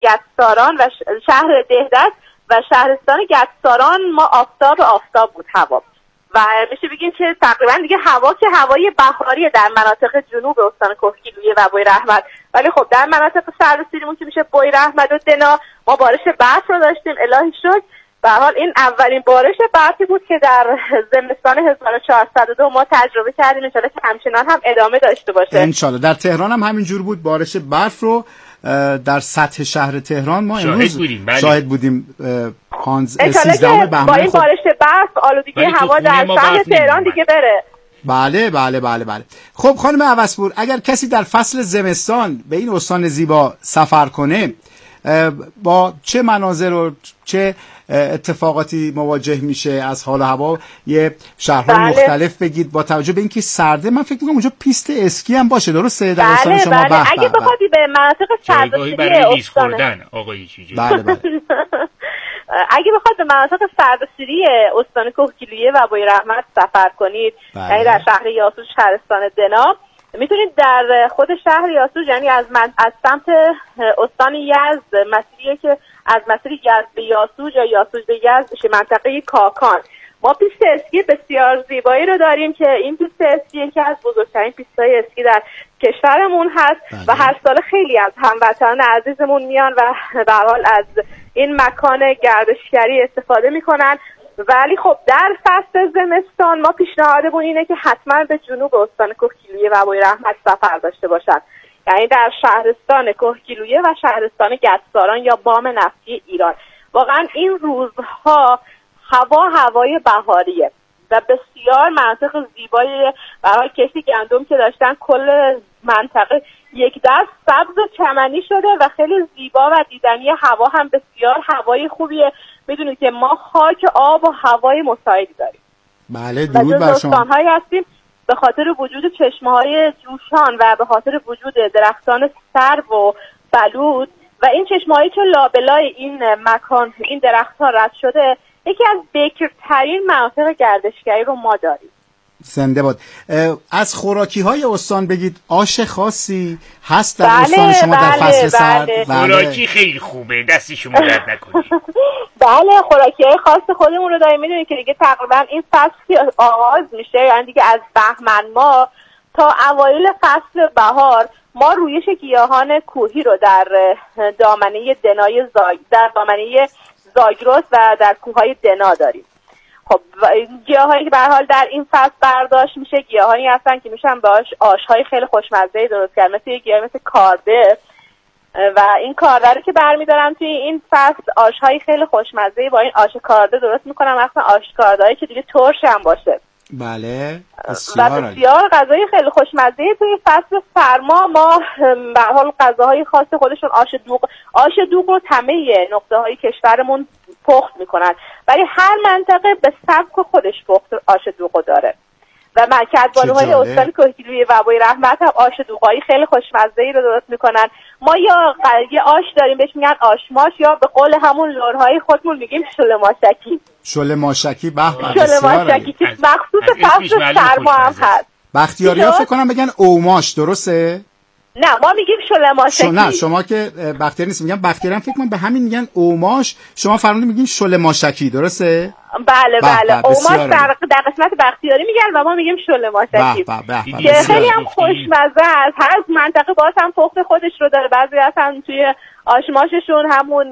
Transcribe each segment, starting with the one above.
گچساران و شهر دهدست و شهرستان گچساران ما آفتاب بود هوا و میشه بگیم که تقریبا دیگه هوا که هوای بهاریه در مناطق جنوب استان کهگیلویه و بوی رحمت، ولی خب در مناطق سردسیریمون که میشه بوی رحمت و دنا ما بارش برف رو داشتیم الهی شکر. به هر حال این اولین بارش برفی بود که در زمستان 1402 ما تجربه کردیم، ان شاءالله که همچنان هم ادامه داشته باشه. ان شاءالله. در تهران هم همینجور بود، بارش برف رو در سطح شهر تهران ما امروز شاهد بودیم. 13 بهمن. با این بارش برف آلودگی هوا در شهر تهران دیگه بره. بله بله بله بله. خب خانم عوضپور، اگر کسی در فصل زمستان به این استان زیبا سفر کنه با چه مناظر و چه اتفاقاتی مواجه میشه؟ از حال هوا یه شهرهای مختلف بگید. با توجه به اینکه سرده، من فکر میکنم اونجا پیست اسکی هم باشه، درسته؟ در استان شما اگه بخوادی به مناطق سردسیری استان آقای چیزی بله بله اگه بخواد به مناطق سردسیری استان کهگیلویه و بوی رحمت سفر کنید، یعنی در شهر یاسوج شهرستان دنا، میتونید در خود شهر یاسوج، یعنی از سمت استان یزد، مسیری که از مسیر یزد به یاسوج یا یاسوج به یزد بشه، منطقه کاکان، ما پیست اسکی بسیار زیبایی رو داریم که این پیست اسکی یکی از بزرگترین پیست‌های اسکی در کشورمون هست و هر سال خیلی از هموطنان عزیزمون میان و به هر حال از این مکان گردشگری استفاده میکنن. ولی خب در فصل زمستان ما پیشنهادمون اینه که حتما به جنوب استان کهگیلویه و بوی رحمت سفر داشته باشن، یعنی در شهرستان کهگیلویه و شهرستان گچساران یا بام نفتی ایران. واقعا این روزها هوای بهاریه و بسیار مناطق زیبایی، برای کشتی گندم که داشتن کل منطقه یک دست سبز و چمنی شده و خیلی زیبا و دیدنی. هوا هم بسیار هوای خوبیه، میدونید که ما خاک، آب و هوای مساعدی داریم. بله، درود بر شما. استان‌هایی هستیم به خاطر وجود چشمه‌های جوشان و به خاطر وجود درختان سرو و بلوط و این چشمه‌هایی که لابلای این مکان این درخت‌ها رد شده، یکی از بکرترین مناطق گردشگری رو ما داریم. زنده باد. از خوراکی‌های استان بگید، آش خاصی هست در استان شما در فصل سرد؟ خوراکی خیلی خوبه، دستی شما درد نکنه. بله، خوراکی‌های خاص خودمون رو داریم. میدونید که دیگه تقریبا این فصل که آغاز میشه، یعنی دیگه از بهمن ماه تا اوایل فصل بهار، ما رویش گیاهان کوهی رو در دامنه دنای در دامنه زاگرس و در کوههای دنا داریم. خب گیاهایی که به هر حال در این فصل برداشت میشه، گیاهایی هستن که میشن باش آش‌های خیلی خوشمزه درست کرد، مثل یه گیاه مثل کارده و این کارده رو که برمیدارم توی این فصل آش‌های خیلی خوشمزه با این آش کارده درست میکنم، مثلا آش کارده‌ای که دیگه ترش هم باشه. بله، بسیار غذای خیلی خوشمزه. توی فصل سرما ما به هر حال غذاهای خاص خودشون آش دوغ رو تمه نقطه‌های کشورمون پخت میکنن، ولی هر منطقه به سبک خودش پخت آش دوغ داره و کدبانوهای استان کهگیلویه و بوی رحمت هم آش دوغایی خیلی خوشمزه‌ای رو درست میکنن. ما یه آش داریم بهش میگن آشماش، یا به قول همون لرهای خودمون میگیم شله ماشکی. شله ماشکی، به شله ماشکی که مخصوص فصل سرما هم هست. بختیاری‌ها فکر کنم بگن اوماش، درسته؟ نه، ما میگیم شله ماشکی. نه، شما که بختیاری نیست، میگم بختیاری فکر کنم به همین میگن اوماش، شما فرمودید میگین شله ماشکی، درسته؟ بله بله، اوماش در قسمت بختیاری میگن و ما میگیم شله ماشکی که خیلی هم خوشمزه است. هر منطقه باز هم پخت خودش رو داره. بعضی اصلا توی آشماششون همون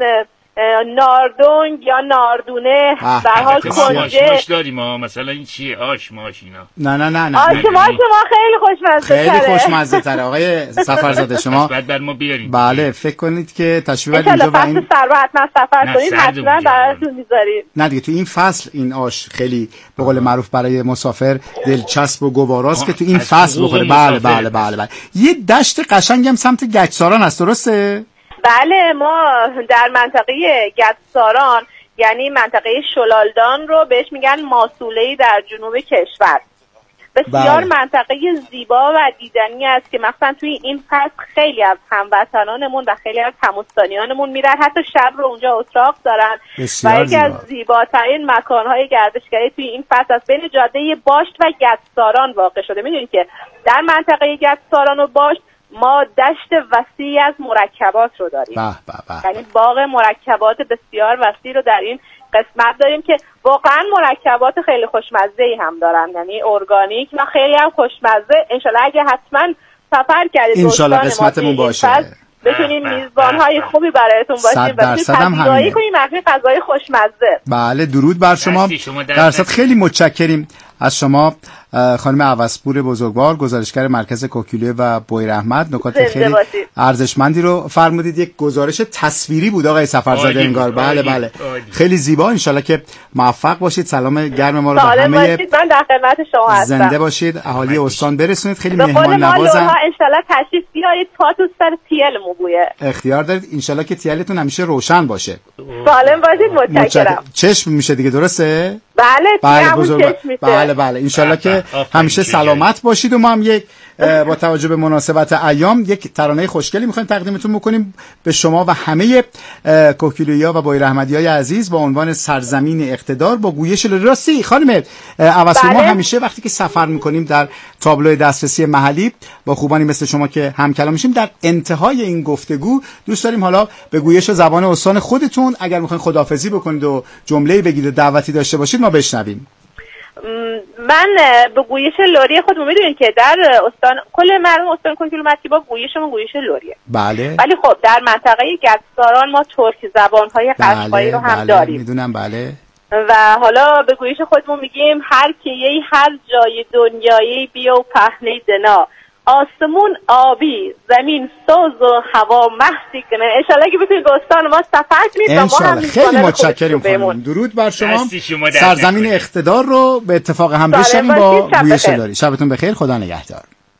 ناردونگ یا ناردونه به حال کنجه آشماش داریم. مثلا این چیه آشماش اینا؟ نه آشماش ما خیلی خوشمزه تره، خیلی خوشمزه تره. آقای سفرزاده شما بعد بر ما بیارید. بله، فکر کنید که تشریف بیارید اینجا و این فصل حتما سفر کنید، حتما براتون میذاریم. نه دیگه، تو این فصل این آش خیلی به قول معروف برای مسافر دلچسب و گواراست که تو این فصل بخوره. بله بله بله بله. یه دشت قشنگ هم سمت گچساران هست، درسته؟ بله، ما در منطقه گچساران، یعنی منطقه شلالدان رو بهش میگن ماسوله‌ای در جنوب کشور، بسیار منطقه زیبا و دیدنی است که مثلا توی این فصل خیلی از هموطنانمون و خیلی از هموستانیانمون میرن، حتی شب رو اونجا اتراق دارن و یکی از زیباترین مکانهای گردشگری توی این فصل است. بین جاده باشت و گچساران واقع شده. میدونید که در منطقه گچساران و باشت ما دشت وسیعی از مرکبات رو داریم. یعنی باغ مرکبات بسیار وسیع رو در این قسمت داریم که واقعا مرکبات خیلی خوشمزه‌ای هم دارن، یعنی ارگانیک و خیلی هم خوشمزه. انشالله اگه حتما سفر کردید انشالله قسمتمون باشه، بتونیم میزبان‌های خوبی برایتون باشیم و بتونیم کنیم غذای خوشمزه. بله درود بر شما. درصد خیلی متشکریم از شما خانم عوضپور بزرگوار، گزارشگر مرکز کوکیلویه و بویراحمد. نکات خیلی ارزشمندی رو فرمودید. یک گزارش تصویری بود آقای سفرزاده انگار. بله خیلی زیبا. انشالله که موفق باشید. سلام گرم ما رو به همه باشید. من در خدمت شما هستم. زنده باشید. اهالی استان برسونید. خیلی مهمان نوازن. انشالله تشریف بیارید تا تو سر تیلمون بویه. اختیار دارید. انشالله که تیلتون همیشه روشن باشه. سالم باشید. متشکرم. چشم میشه دیگه، درسته؟ بله بله انشالله که همیشه سلامت باشید. و ما هم یک با توجه به مناسبت ایام یک ترانه خوشگلی میخوایم تقدیمتون بکنیم به شما و همه کوکیلویی‌ها و بویراحمدی‌های عزیز با عنوان سرزمین اقتدار با گویش راستی. خانم عوضپور، ما همیشه وقتی که سفر میکنیم در تابلو دسترسی محلی با خوبانی مثل شما که همکلام میشیم، در انتهای این گفتگو دوست داریم حالا به گویش زبان استان خودتون اگر میخواین خداحافظی بکنید و جمله‌ای بگید و دعوتی داشته باشید ما بشنویم. من به گویش لری خودمون، میدونین که در استان کل مردم استان کوکیلو با گویشمون گویش لریه. بله. ولی خب در منطقه گچساران ما ترک زبان‌های قشقایی رو هم داریم. میدونم. بله. و حالا به گویش خودمون میگیم هر کیهی هر جای دنیایی بیا و پهنه دنا، آسمون آبی زمین سوز و هوا محسی کنه. انشالله که بتونید به استان ما سفر کنید و ما هم خیلی متشکرم خانم. درود بر شما. سرزمین اقتدار رو به اتفاق هم بشنویم با گویش لری. شبتون بخیر. خدا نگهدار.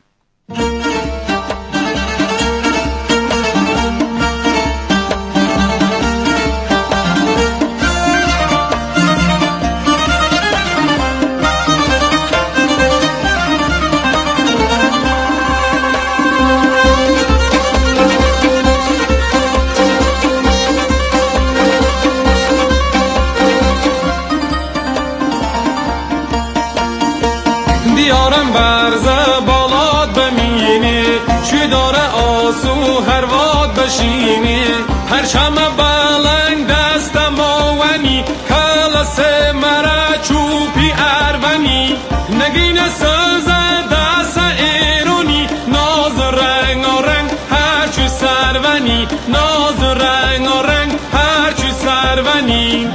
دیارم برزه بالات بمینی چی داره آسو هر واد بشینی پرچم بلنگ دست ماونی کلاس مرا چوپی اروانی نگین ساز دست ایرونی ناز رنگ و رنگ هر چی سرونی ناز رنگ و رنگ هر چی سرونی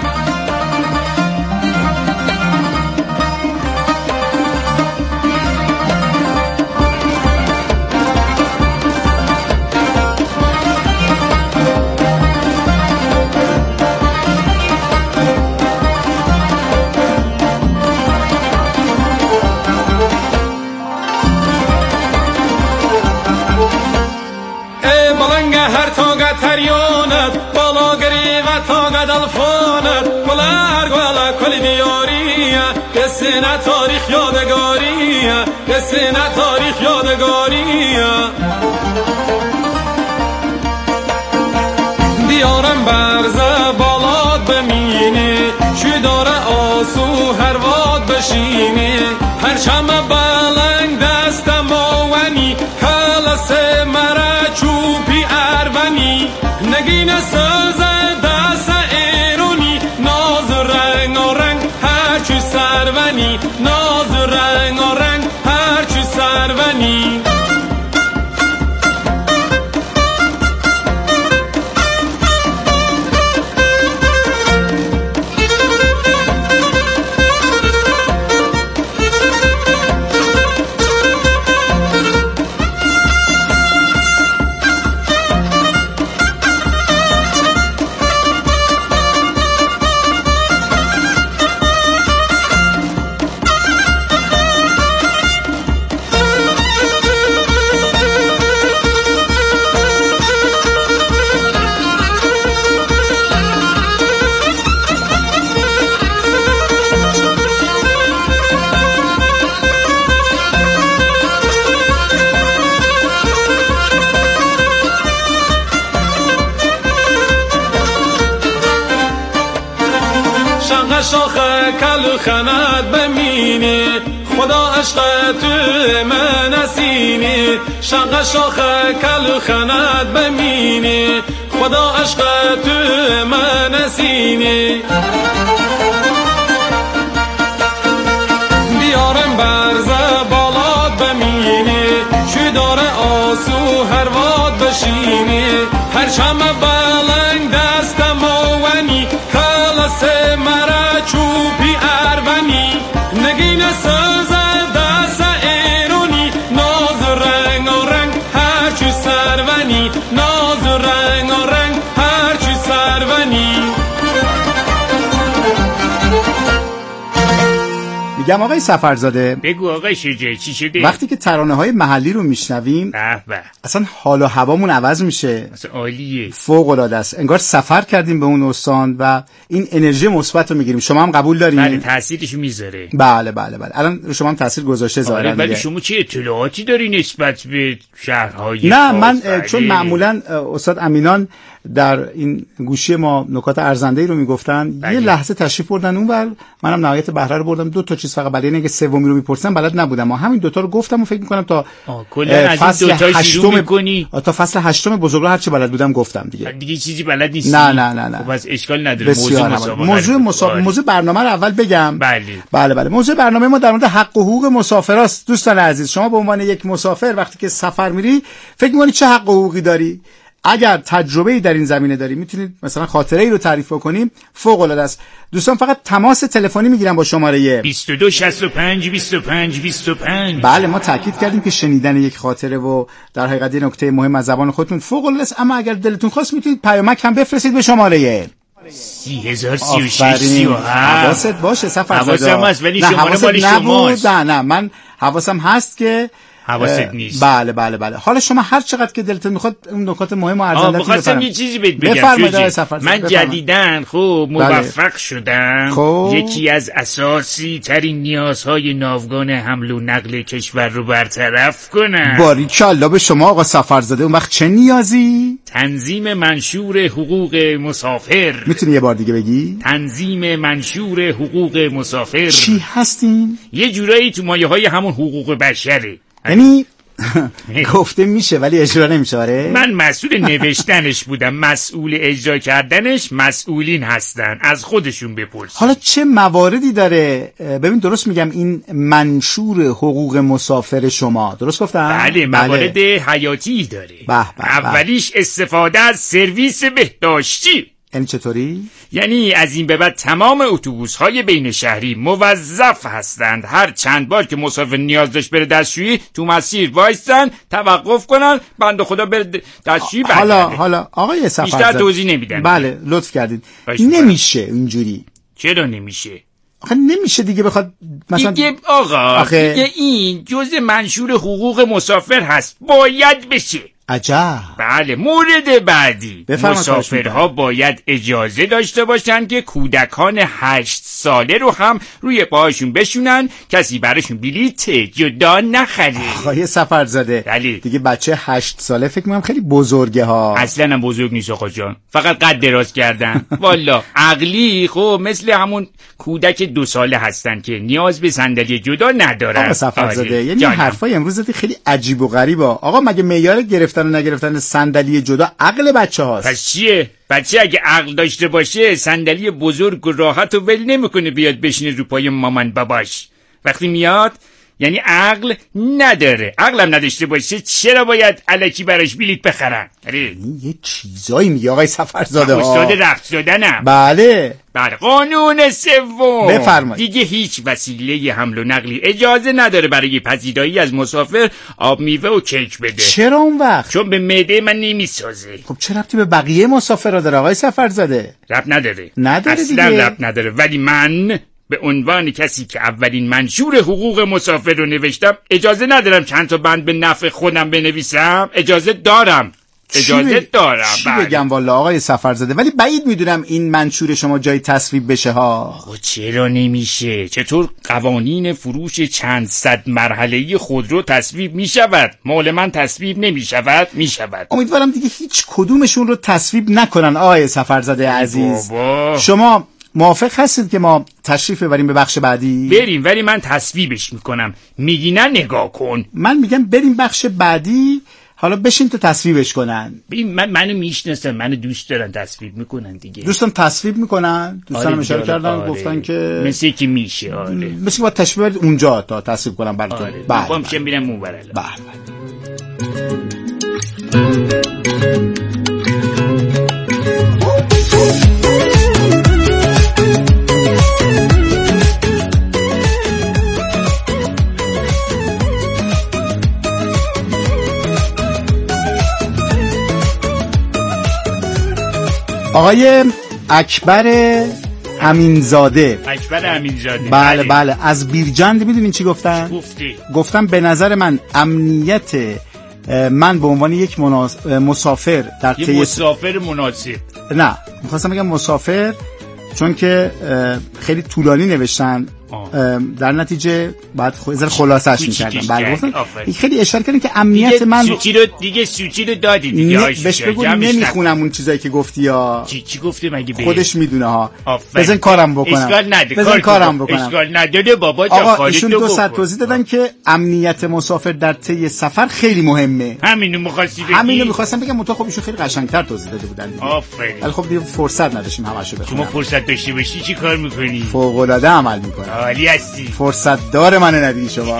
تریانت بالا گری و تاگد الفانت گلر گلا کل دیاریه بسینه تاریخ یادگاریه بسینه تاریخ یادگاریه دیارم برزه بالات بمینی چی داره آسو هر واد بشینی پرچم بلنگ دست ماونی کلاس مرا چوپی اروانی نگین ساز دست ایرونی ناز رنگ و رنگ هر چی سرونی ناز رنگ و رنگ هر چی سرونی شاخه کل خند بمینی خدا عشق تو من نسینی شق شاخ کل خند بمینی خدا عشق تو من سینی بیارم برزه بالات بمینی چی داره آسو هر واد بشینی پرچم بلنگ دست موانی خلاص مرا چوبی اروانی نگین ساز دست ایرونی ناز و رنگ و رنگ هرچی سرونی ناز و رنگ و رنگ هرچی سرونی. میگم آقای سفرزاده، بگو آقای شجاعی چی شده؟ وقتی که ترانه‌های محلی رو میشنویم اصلا حال و هوامون عوض میشه. اصلا عالیه، فوق العاده است. انگار سفر کردیم به اون استان و این انرژی مثبت رو میگیریم. شما هم قبول دارین؟ بله، تاثیرش میذاره. بله. الان رو شما هم تاثیر گذاشته ظاهرا. ولی شما چه اطلاعاتی داری نسبت به شهرهای؟ نه من چون معمولا استاد امینان در این گوشی ما نکات ارزنده‌ای رو میگفتن، یه لحظه تشریف بردن اونور، منم نهایت بهره رو بردم. 2 تا چیز فقط برای اینکه سومی رو میپرسن بلد نبودم. ما همین 2 تا رو گفتم و فکر می‌کنم تا فصل 8 تا فصل 8 بزرگراه هر چی بلد بودم گفتم دیگه چیزی بلد نیستی. نه خب از اشکال نداره. موضوع برنامه رو اول بگم. بله موضوع برنامه ما در مورد حق و حقوق مسافراست. دوستان عزیز، شما به عنوان یک مسافر وقتی که سفر میری فکر می‌کنی چه حق و حقوقی داری؟ اگر تجربه‌ای در این زمینه داری میتونید مثلا خاطره‌ای رو تعریف کنیم، فوق العاده است. دوستان فقط تماس تلفنی میگیرن با شماره 22 65 25 25. بله، ما تاکید کردیم که شنیدن یک خاطره و در حقیقت یه نکته مهم از زبان خودتون فوق العاده است، اما اگر دلتون خواست میتونید پیامک هم بفرستید به شماره 3036. حواست باشه سفرزاده. حواسم هست ولی شماره مال شماست. نه من حواسم هست که حواست نیست. بله. حالا شما هر چقدر که دلتون میخواد اون نکات مهم و ارزنده رو بفرمایید. یه چیزی بگم. من جدیداً موفق شدم یکی از اساسی ترین نیازهای ناوگان حمل و نقل کشور رو برطرف کنم. باریکالله به شما آقا سفرزاده. اون وقت چه نیازی؟ تنظیم منشور حقوق مسافر. میتونی یه بار دیگه بگی؟ تنظیم منشور حقوق مسافر. چی هستین؟ یه جورایی تو مایه‌های همون حقوق بشره. یعنی گفته میشه ولی اجرا نمیشه. آره من مسئول نوشتنش بودم، مسئول اجرا کردنش مسئولین هستن، از خودشون بپرس. حالا چه مواردی داره؟ ببین درست میگم این منشور حقوق مسافر شما، درست گفتم؟ بله، موارد حیاتی داره. اولیش استفاده از سرویس بهداشتی. یعنی چطوری؟ یعنی از این به بعد تمام اتوبوس‌های بین شهری موظف هستند هر چند بار که مسافر نیاز داشت بره دستشویی تو مسیر وایسن، توقف کنن، بنده خدا بره دستشویی. حالا آقای سفرزاده بیشتر توضیح نمیدم. بله لطف کردید. نمیشه اینجوری. چرا نمیشه؟ آخه نمیشه دیگه بخواد مثلا دیگه آقا دیگه این جزء منشور حقوق مسافر هست، باید بشه. عجب. بله، مورد بعدی، مسافرها باید اجازه داشته باشن که کودکان 8 ساله رو هم روی پاهاشون بشونن، کسی براشون بلیت جدا نخره. آقای سفرزاده دیگه بچه 8 ساله فکر می‌کنم خیلی بزرگه ها. اصلا هم بزرگ نیست آقا جان، فقط قد دراز کردن. والا عقلی خب مثل همون کودک 2 ساله هستن که نیاز به صندلی جدا ندارن. آقا سفرزاده یعنی حرفای امروز خیلی عجیب و غریبه. آقا مگه معیار گرفتن و نگرفتن صندلی جدا عقل بچه‌هاست؟ پس چیه؟ بچه اگه عقل داشته باشه صندلی بزرگ و راحت و ول نمیکنه بیاد بشینه رو پای مامان باباش. وقتی میاد یعنی عقل نداره. عقلم نداشته باشه چرا باید الکی براش بلیت بخرن؟ یه چیزایی میگه آقای سفرزاده. استاد رفت دادنم. بله. قانون سوم، بفرمایید. دیگه هیچ وسیله حمل و نقلی اجازه نداره برای پذیرایی از مسافر آب میوه و کیک بده. چرا اون وقت؟ چون به معده من نمیسازه. خب چه ربطی به بقیه مسافرا داره آقای سفرزاده؟ ربط نداره اصلا ربط نداره. ولی من به عنوان کسی که اولین منشور حقوق مسافر رو نوشتم اجازه ندارم چند تا بند به نفع خودم بنویسم. اجازه دارم. چی بگم والا آقای سفرزاده، ولی بعید میدونم این منشور شما جای تصویب بشه ها. چرا نمیشه؟ چطور قوانین فروش چند صد مرحله‌ای خودرو تصویب میشود، مال من تصویب نمیشود؟ میشود. امیدوارم دیگه هیچ کدومشون رو تصویب نکنن آقای سفرزاده عزیز. بابا. شما موافق هستید که ما تشریف ببریم به بخش بعدی؟ بریم، ولی من تصویبش میکنم. میگی نه نگاه کن. من میگم بریم بخش بعدی، حالا بشین تو تصویبش کنن. منو میشناسن، منو دوست دارن، تصویب میکنن دیگه. دوستان تصویب میکنن، دوستانم اشاره کردن، گفتن که مثل که میشه. آره مثل که باید تشریف برید اونجا تا تصویب کنن براتون. بله با میشم بیرم اون برای. آقای اکبر امینزاده. اکبر امینزاده، بله از بیرجند. میدونین چی گفتن؟ گفتن به نظر من امنیت من به عنوان یک مسافر در طی مسافر مناسب، نه میخواستم بگم مسافر، چون که خیلی طولانی نوشتن، در نتیجه بعد خلاصش می‌کردم. بله گفتم خیلی اشاره کردن که امنیت من سوچی رو دادی دیگه. بهش بگو نمیخونم اون چیزایی که گفتی یا چی گفته مگه خودش میدونه ها. بزن کارم بکنم. اشکال نداره بابا جان. آقا ایشون 200 توضیح دادن که امنیت مسافر در طی سفر خیلی مهمه. همینو می‌خواستم بگم. خب ایشون خیلی قشنگ‌تر توضیح داده بودن. آفرین. ولی خب دیگه فرصت نداشتیم همشو بخونیم. شما فرصت داشته باشی چی کار می‌کنی؟ فوق‌العاده عمل می‌کنم. عالی هستی. فرصت داره منو ندیدی شما.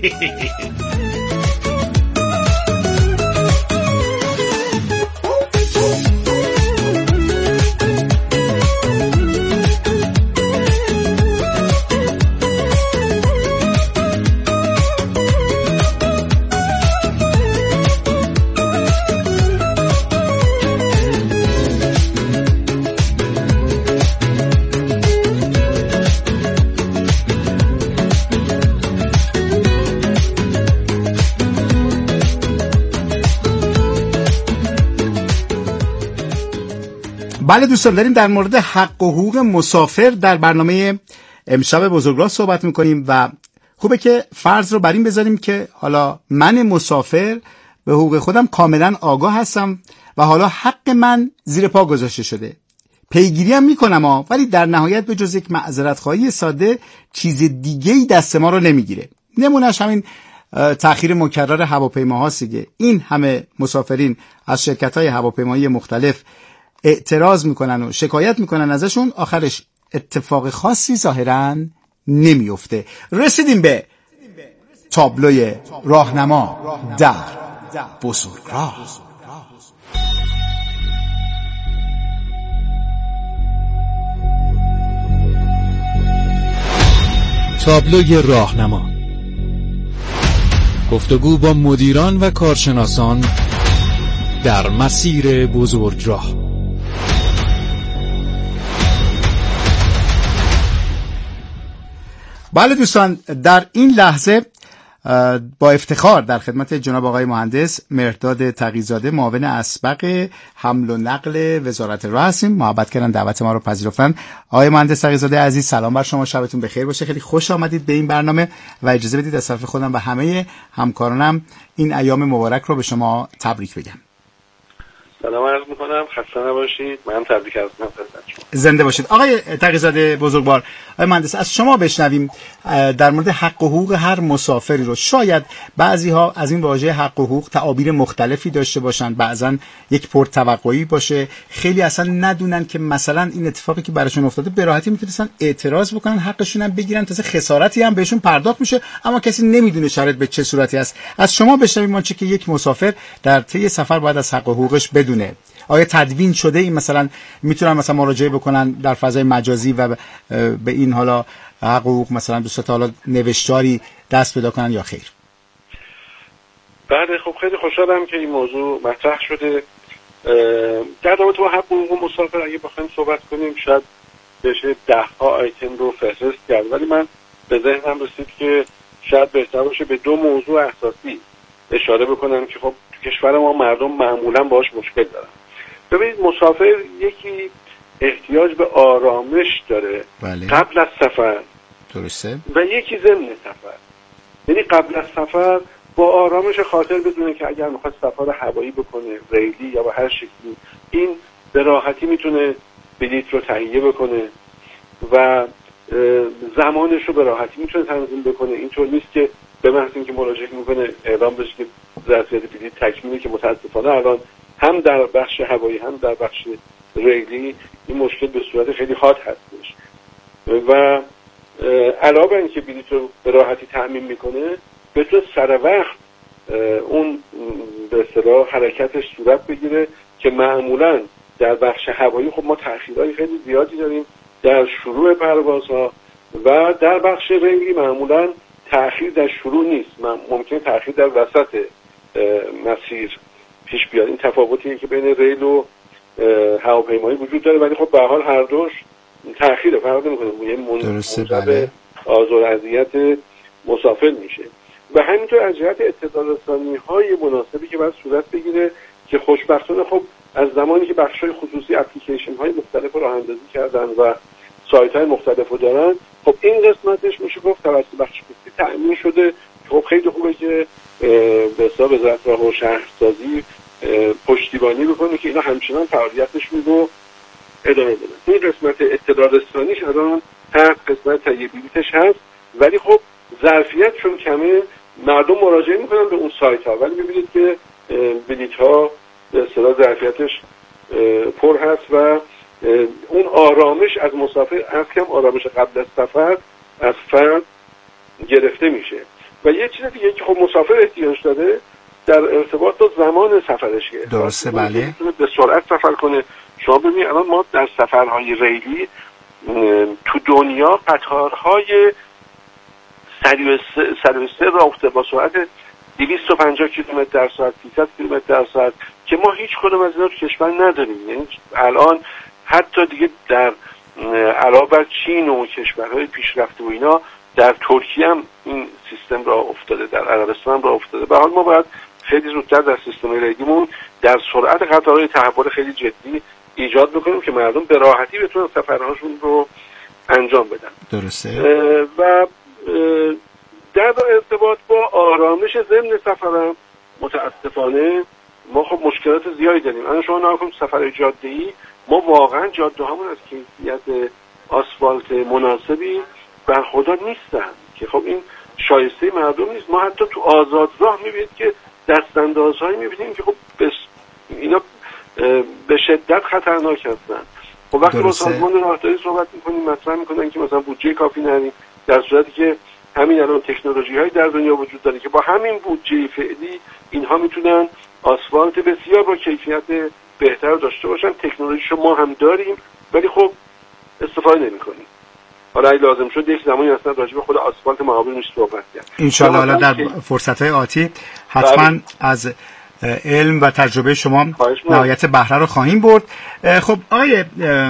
بله دوستان، داریم در مورد حق و حقوق مسافر در برنامه امشب بزرگراه صحبت میکنیم و خوبه که فرض رو بر این بذاریم که حالا من مسافر به حقوق خودم کاملا آگاه هستم و حالا حق من زیر پا گذاشته شده. پیگیری هم میکنم ولی در نهایت به جز یک معذرت خواهی ساده چیز دیگه‌ای دست ما رو نمیگیره. نمونهش همین تأخیر مکرر هواپیماهاست دیگه. این همه مسافرین از شرکت‌های هواپیمایی مختلف اعتراض میکنن و شکایت میکنن ازشون، آخرش اتفاق خاصی ظاهراً نمیفته. رسیدیم به تابلوی راهنما در بزرگراه. تابلوی راهنما، گفتگو با مدیران و کارشناسان در مسیر بزرگراه. بله دوستان، در این لحظه با افتخار در خدمت جناب آقای مهندس مهرداد تقی‌زاده، معاون اسبق حمل و نقل وزارت راه هستیم. محبت کردن دعوت ما رو پذیرفتن. آقای مهندس تقی‌زاده عزیز، سلام بر شما، شبتون بخیر باشه. خیلی خوش آمدید به این برنامه و اجازه بدید از طرف خودم و همه همکارانم این ایام مبارک رو به شما تبریک بگم. سلام عرض میکنم، خسته نباشید. من تبریک عرض میکنم خدمت شما. زنده باشید. آقای تقی‌زاده بزرگوار، آقای مهندس، از شما بشنویم در مورد حق و حقوق هر مسافری رو. شاید بعضی ها از این واژه حق و حقوق تعابیر مختلفی داشته باشن، بعضا یک پرتوقعی باشه، خیلی اصلا ندونن که مثلا این اتفاقی که براشون افتاده به راحتی میتونن اعتراض بکنن، حقشون هم بگیرن، تازه خسارتی هم بهشون پرداخت میشه، اما کسی نمیدونه شرایط به چه صورتی است. از شما بشنویم آنچه که یک مسافر در طی سفر باید از حق و حقوقش بدونه. آیا تدوین شده این مثلا میتونن مثلا مراجعه بکنن در فضای مجازی و به این حالا حقوق مثلا دوست حالا نوشتاری دست پیدا کنن یا خیر؟ بله، خب خیلی خوشحالم که این موضوع مطرح شده. در رابطه با حق و حقوق مسافر اگه بخوایم صحبت کنیم شاید بشه 10 آیتم رو فهرست کرد، ولی من به ذهنم رسید که شاید بهتر باشه به 2 موضوع اساسی اشاره بکنم که خب تو کشور ما مردم معمولا باهاش مشکل دارن. ببینید، مسافر یکی احتیاج به آرامش داره قبل از سفر، درسته، و یکی ضمن سفر. یعنی قبل از سفر با آرامش خاطر بدونه که اگر میخواد سفر هوایی بکنه، ریلی یا به هر شکلی، این به راحتی میتونه بلیط رو تهیه بکنه و زمانش رو به راحتی میتونه تنظیم بکنه. اینطور نیست که به محض اینکه مراجعه میکنه اعلام بشه که ظرفیت بلیط تکمیلی، که متاسفانه الان هم در بخش هوایی هم در بخش ریلی این مشکل به صورت خیلی حاد هستش و علاوه بر اینکه بلیط رو به راحتی تأمین میکنه، بتونه سر وقت اون به اصطلاح حرکتش صورت بگیره که معمولا در بخش هوایی خب ما تأخیرهای خیلی زیادی داریم در شروع پروازها و در بخش ریلی معمولا تأخیر در شروع نیست، ممکنه تأخیر در وسط مسیر پیش بیاد. این تفاوتیه که بین ریل و هواپیمایی وجود داره، ولی خب به هر حال هر دوش تأخیر فرق نمی‌کنه، یه موجب آزار و اذیت مسافر میشه. و همینطور از جهت اطلاع رسانی‌های مناسبی که باید صورت بگیره که خوشبختانه خب از زمانی که بخش‌های خصوصی اپلیکیشن‌های مختلف رو راه‌اندازی کردن و سایت‌های مختلف رو دارن، خب این قسمتش میشه گفت توسط بخش خصوصی تأمین شده. خب خیلی خوبه که به حساب وزارت راه و شهرسازی پشتیبانی بکنه که اینا همچنان فعالیتشون رو ادامه بدن. این قسمت اطلاع رسانیش الان تحت قسمت تهیه بلیطش هست، ولی خب ظرفیت چون کمه مردم مراجعه میکنن به اون سایت ها، ولی میبینید که بلیط ها به اصطلاح ظرفیتش پر هست و اون آرامش از مسافر، از کم آرامش قبل از سفر از فرد گرفته میشه. و یه چیز دیگه که خب مسافر احتیاج داره در ارتباط با زمان سفرش، درسته بله، به سرعت سفر کنه. شما ببینید الان ما در سفرهای ریلی تو دنیا قطارهای سرویس راه با سرعت 250 کیلومتر در ساعت 300 کیلومتر در ساعت که ما هیچ کدوم از اینا تو کشور نداریم. یعنی الان حتی دیگه در علاوه بر چین و کشورهای پیشرفته و اینا، در ترکیه هم این سیستم راه افتاده، در عربستان هم راه افتاده. به حال ما باید خیلی زودتر در سیستم ریلیمون در سرعت قطارهای تحول خیلی جدی ایجاد بکنیم که مردم به راحتی بتونن سفرهاشون رو انجام بدن. درسته. و در ارتباط با آرامش ضمن سفرم متاسفانه ما خب مشکلات زیادی داریم. الان شما نگاه کنید سفر جاده‌ای، ما واقعا جاده هامون از کیفیت آسفالت مناسبی برخوردار نیستن که خب این شایسته مردم نیست. ما حتی تو آزادراه میبینید که دستاندازهایی میبینیم که خب اینا به شدت خطرناک هستن. خب وقتی با سازمان راهداری صحبت میکنیم مطرح میکنن که مثلا بودجه کافی نداریم، در صورتی که همین الان تکنولوژی هایی در دنیا وجود داره که با همین بودجه فعلی اینها میتونن آسفالت بسیار با کیفیت بهتر داشته باشن. تکنولوژیشو ما هم داریم ولی خب استفاده نمیکنیم. حالا اگه لازم شد یک زمانی اصلا راجع به خود آسفالت معابر میشه صحبت کرد. ان شاء الله در فرصت‌های آتی حتما از علم و تجربه شما نهایت بهره رو خواهیم برد. خب آقای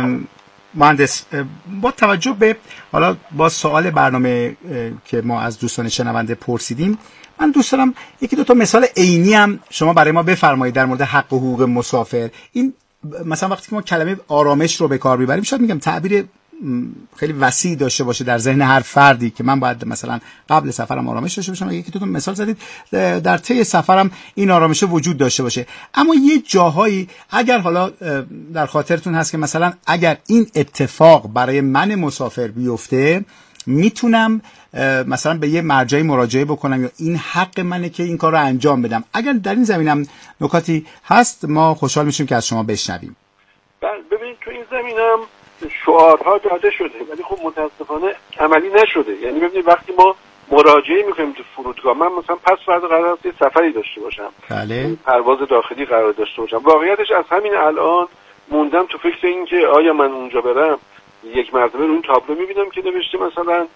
مهندس، با توجه به حالا با سوال برنامه که ما از دوستان شنونده پرسیدیم، من دوست دارم یکی دو تا مثال عینی هم شما برای ما بفرمایید در مورد حق و حقوق مسافر. این مثلا وقتی که ما کلمه آرامش رو به کار میبریم، شاید میگم تعبیر خیلی وسیع داشته باشه در ذهن هر فردی که من باید مثلا قبل سفرم آرامش داشته باشم. یکی دو تا مثال زدید در طی سفرم این آرامش وجود داشته باشه. اما یه جاهایی اگر حالا در خاطرتون هست که مثلا اگر این اتفاق برای من مسافر بیفته، میتونم مثلا به یه مرجعی مراجعه بکنم یا این حق منه که این کار رو انجام بدم. اگر در این زمینم نکاتی هست ما خوشحال میشیم که از شما بشنویم. ببینید تو این زمینم شعارها داده شده ولی خب متاسفانه عملی نشده. یعنی ببینید وقتی ما مراجعه میکنیم تو فرودگاه، من مثلا پس فردا قرار است یه سفری داشته باشم، بله، پرواز داخلی قرار داشته باشم، واقعیتش از همین الان موندم تو فکر این که آیا من اونجا برم یک مرتبه رو این تابلو میبینم که نوشته مثلا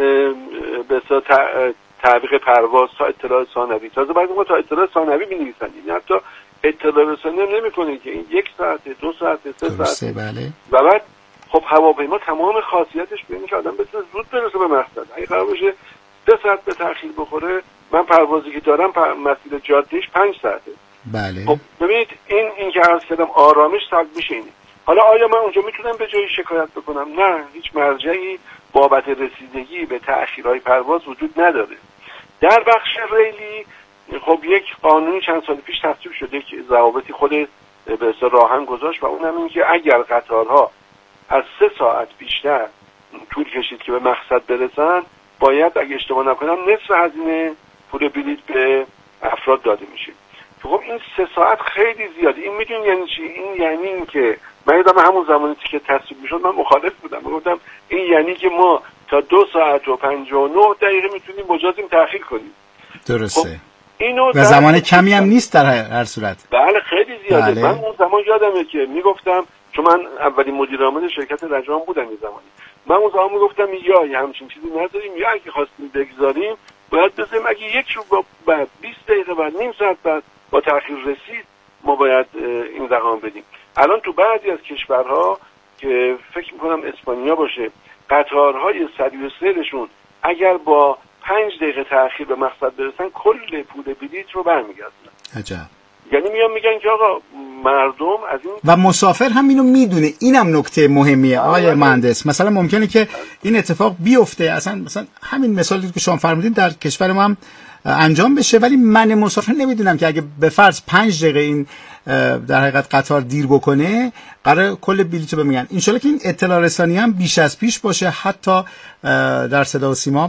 به تعویق پرواز تا اطلاع ثانوی. تازه بعد ما تا اطلاع ثانوی می‌نویسن، یعنی حتی اطلاع رسانی هم نمی‌کنه که این 1 ساعت 2 ساعت 3 ساعت. بله. و بعد خب هواپیما تمام خاصیتش به اینه که آدم بتونه زود برسه به مقصد. اگه قرار باشه 3 ساعت به تأخیر بخوره، من پروازی که دارم مسیر جادهش 5 ساعته. بله. خب ببینید این که عرض کردم آرامش سلب میشه اینه. حالا آیا من اونجا میتونم به جای شکایت بکنم؟ نه، هیچ مرجعی بابت رسیدگی به تأخیرهای پرواز وجود نداره. در بخش ریلی خب یک قانونی چند سال پیش تصویب شده که ضوابطی خود به اصطلاح راهن گذاشت و اونم این که اگر قطارها از 3 ساعت بیشتر طول کشید که به مقصد برسن، باید اگه اشتباه نکنم نصف هزینه پول بلیط به افراد داده میشه. خب این 3 ساعت خیلی زیاده. این میدون یعنی چی؟ این یعنی این که من یادم همون زمانی که تصویب میشد من مخالف بودم، گفتم این یعنی که ما تا 2 ساعت و 59 دقیقه میتونیم مجازیم تأخیر کنیم. درسته. خب اینو و زمان کمی هم نیست در هر صورت. بله خیلی زیاده. بله. من اون زمان یادمه که میگفتم، چون من اولین مدیر عامل شرکت رجام بودم این زمانی، من اون زمان میگفتم یا همچین چیزی نداریم، یا اگه خواستیم بگذاریم باید بذاریم اگه یک رو بعد 20 دقیقه بعد نیم ساعت بعد با تأخیر رسید ما باید این رقم بدیم. الان تو بعضی از کشورها که فکر میکنم اسپانیا باشه، قطارهای سریع سیرشون اگر با 5 دقیقه تأخیر به مقصد برسن کل پول بلیط رو برمیگردن. عجب. یعنی میگن که آقا مردم از این و مسافر هم اینو میدونه. اینم نکته مهمیه آقای مهندس. مثلا ممکنه که این اتفاق بیفته، مثلا همین مثالی که شما فرمودین در کشور ما هم انجام بشه، ولی من مسافر نمیدونم که اگه به فرض 5 دقیقه این در حقیقت قطار دیر بکنه قرار کل بلیط رو بمیگن. انشالله که این اطلاع رسانی هم بیش از پیش باشه، حتی در صدا و سیما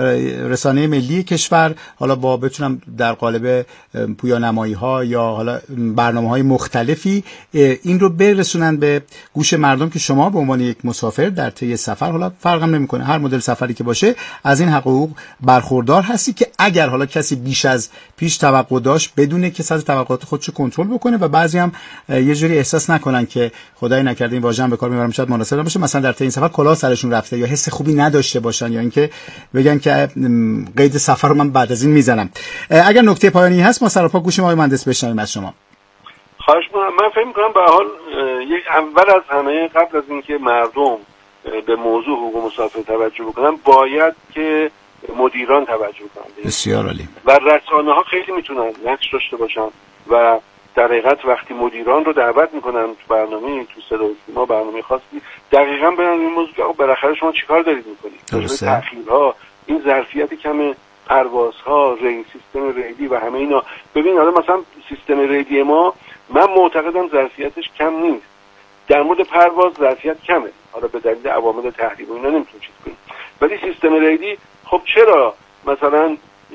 رسانه ملی کشور حالا با بتونم در قالب پویانمایی ها یا حالا برنامه های مختلفی این رو برسونن به گوش مردم که شما به عنوان یک مسافر در طی سفر، حالا فرق هم نمیکنه هر مدل سفری که باشه، از این حقوق برخوردار هستی که اگر حالا کسی بیش از پیش توقع داشت بدونه که سطح توقعات خودشو کنترل بکنه و بعضی هم یه جوری احساس نکنن که خدای نکرده این واژه هم به کار میبرم شاید مناسب نباشه، مثلا در طی این سفر کلاه سرشون رفته یا حس خوبی نداشته باشن یا اینکه بگن که قید سفر رو من بعد از این میزنم. اگر نکته پایانی هست ما سراپا گوشیم آقای مهندس بشنویم از شما. خواهش می‌کنم. من فکر می‌کنم به حال یک اول از همه قبل از اینکه مردم به موضوع حقوق مسافر توجه بکنن باید که مدیران توجه کنن. بسیار عالی. و رسانه‌ها خیلی میتونن نقش داشته باشن و در حقیقت وقتی مدیران رو دعوت میکنن تو برنامه، تو صدا و سیما برنامه خاصی، دقیقاً برن این موضوع که بالاخره شما چیکار دارید میکنید؟ درسته. تأخیرها، این ظرفیت کم پروازها، سیستم ریلی و همه اینا. ببین حالا مثلا سیستم ریلی ما من معتقدم ظرفیتش کم نیست. در مورد پرواز ظرفیت کمه. حالا به دلیل عوامل تحریم و اینا نمیتونیم چیز کنیم. ولی سیستم ریلی خب چرا مثلا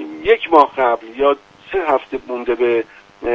1 ماه قبل یا 3 هفته مونده به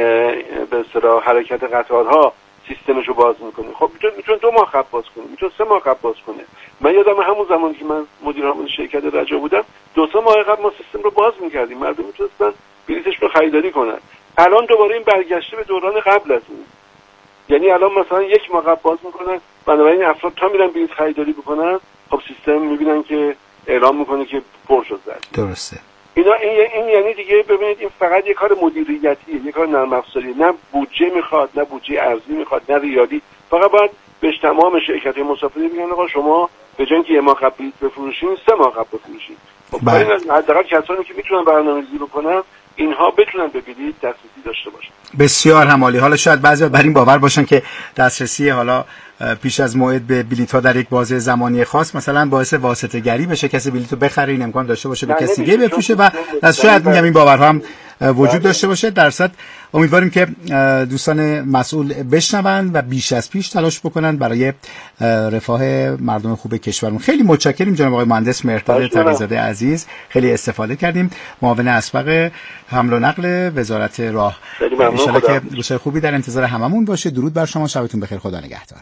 اصطلاح حرکت قطارها سیستمش رو باز میکنه؟ خب میتونه 2 ماه قبل باز کنه، میتونه 3 ماه قبل باز کنه. من یادم همون زمانی که من مدیر عامل شرکت رجا بودم 2-3 ماه قبل ما سیستم رو باز میکردیم، مردم میتونستن بلیطش رو خریداری کنن. الان دوباره این برگشته به دوران قبل از اون. یعنی الان مثلا 1 ماه قبل باز میکنن، بنابراین افراد تا میرن بلیط خریداری بکنن خب سیستم میبینن که اعلام میکنه که پر شد. درسته. این یعنی دیگه ببینید این فقط یک کار مدیریتیه، یک کار نرم افزاریه، نه بودجه میخواد، نه بودجه ارزی میخواد، نه ریالی. فقط باید بهش تمام شرکت‌های مسافری بگن آقا شما به جای اینکه 1 ماه قبل بلیط بفروشین 3 ماه قبل بفروشین. خب حداقل کسانی که میتونن برنامه‌ریزی بکنن اینها بتونن به بلیط دسترسی داشته باشن. بسیار همالی. حالا شاید بعضی بر این باور باشن که دسترسی حالا پیش از موعد به بلیط‌ها در یک بازه زمانی خاص مثلا باعث واسطه‌گری بشه، کسی بلیطو بخره این امکان داشته باشه به کسی دیگه بفروشه و شاید میگم این باورها هم وجود داشته باشه. در صد امیدواریم که دوستان مسئول بشنون و بیش از پیش تلاش بکنن برای رفاه مردم خوب کشورمون. خیلی متشکریم جناب آقای مهندس مهرداد تقی‌زاده عزیز، خیلی استفاده کردیم. معاون اسبق حمل و نقل وزارت راه. ان شاءالله که روزهای خوبی در انتظار هممون باشه. درود بر شما، شبتون بخیر، خدا نگهدار.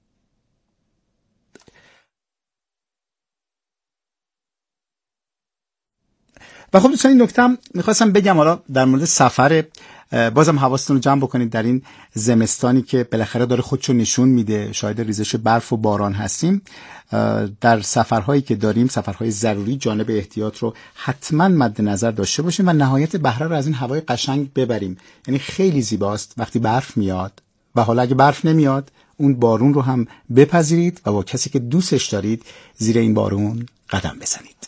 و خب دوستان این نکته هم میخواستم بگم، حالا در مورد سفر بازم حواستون رو جمع بکنید در این زمستانی که بالاخره داره خودشو نشون میده، شاهد ریزش برف و باران هستیم. در سفرهایی که داریم، سفرهای ضروری، جانب احتیاط رو حتما مد نظر داشته باشیم و نهایت بهره رو از این هوای قشنگ ببریم. یعنی خیلی زیباست وقتی برف میاد و حالا اگه برف نمیاد اون بارون رو هم بپذیرید و با کسی که دوستش دارید زیر این بارون قدم بزنید.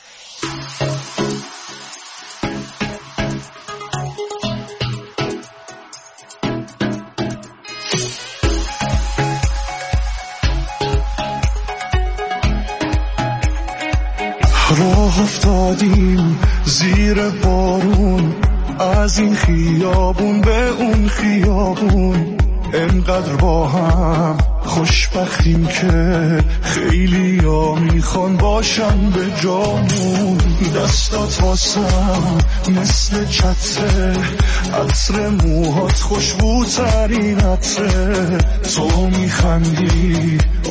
راه افتادیم زیر بارون، از این خیابون به اون خیابون، انقدر با هم خوشبختیم که خیلی ها میخوان باشن به جامون. دستات واسم مثل چتره، عطر موهات خوشبوترین عطره. تو میخندی